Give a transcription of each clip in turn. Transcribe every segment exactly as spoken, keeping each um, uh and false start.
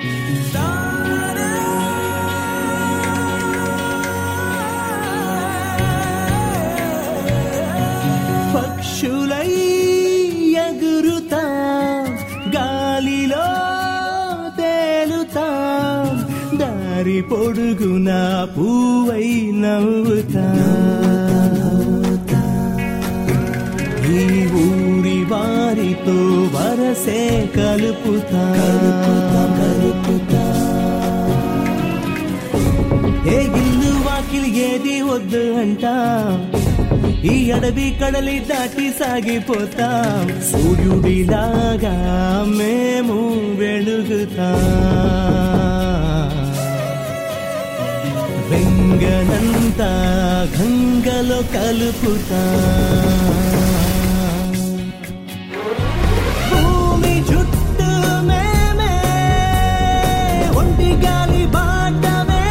పక్షులై ఎగురుతాం, గాలిలో తేలుతాం, దారి పొడుగున పువ్వై నవ్వుతాం. ఈ ఊరి వారితో వరసే కలుపుతాం. ఏ ఇల్లు వాకిలి ఏది వద్దు అంటాం, ఈ అడవి కడలి దాటి సాగిపోతాం. సూర్యుడిలాగా మేము వెలుగుతాం. వెంగనంతా గంగలో కలుపుతాం. భూమి చుట్టూ మేమే ఒంటి గాలి బాట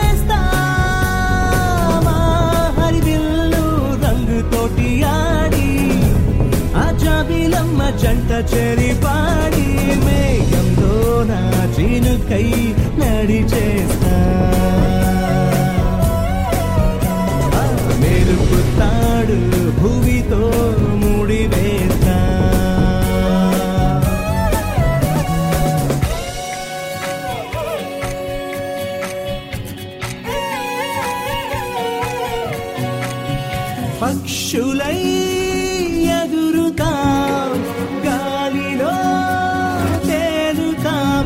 వేస్తాం. హరివిల్లు రంగుతోటి ఆడి ఆ జాబిలమ్మ జంట చెరిపాడి మేఘంలో నా చినుకై నడిచేస్తా. మెరుపుతాడు భూమితో ముడివేస్తా. పక్షులై ఎగురుతాం, గాలిలో తేలుతాం.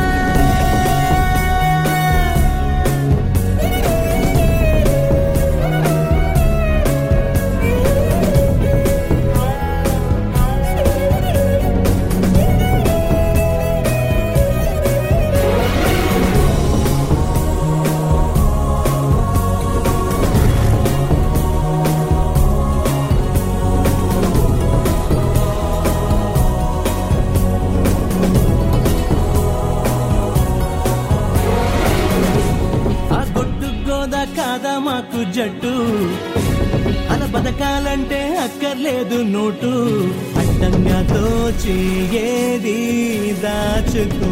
కాదా మాకు జట్టు, అలా బతకాలంటే అక్కర్లేదు నోటు. అడ్డంగా దోచి ఏది దాచుకో.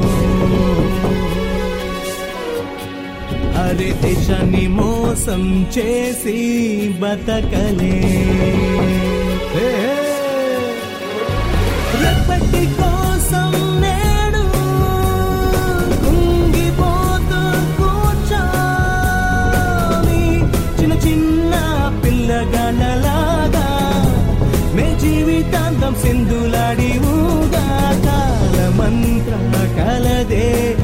అరే దేశాన్ని మోసం చేసి బతకలే. రెప్పటి కోసం నేడు కుంగిపోతూ కూర్చోని చిన్న చిన్న పిల్లగాళ్ళలాగా మే జీవితాంతం సింధులాడి ఊగా. కాలమంత్ర కలదే